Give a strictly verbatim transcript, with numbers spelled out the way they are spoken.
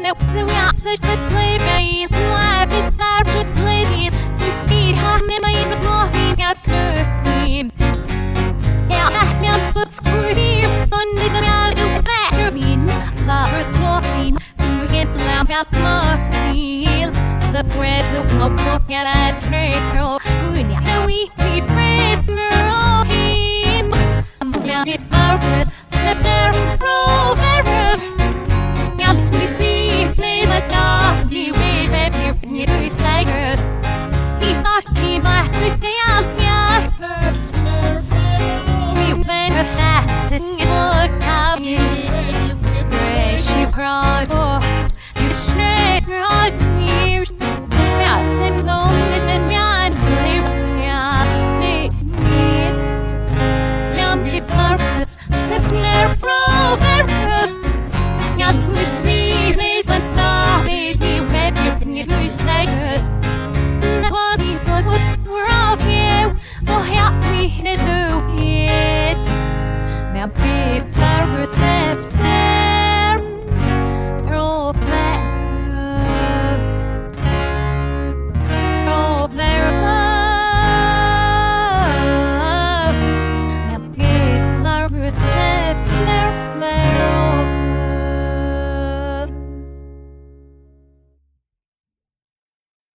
No, so we are such a play by life is our just lady. You see how me my nothing got good. Yeah, I'm not but scream. On this man who better mean. Sorry, closing. To get lamb out much steel. The bread's of no book and I drink. We know we be bread for him. I'm down in Margaret. Except there from Vera. Yeah, please be say that now. You wait, baby, you do is like it. He asked me my wish they out here. We better have it. Look how you raise your proud voice. You straight across the years. Yeah, same long as that man. Just me, yes. Now be perfect. Except there from Vera. Yeah, please see this one now. Please be happy. You do is like it. Oh, help me to do it. Now, baby.